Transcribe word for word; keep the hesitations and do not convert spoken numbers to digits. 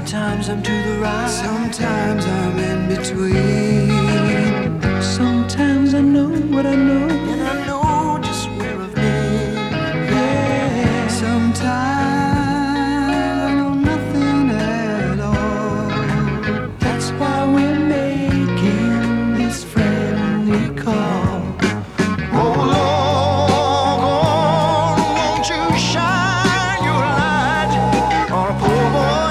Sometimes I'm to the right, sometimes I'm in between. sometimes I know what I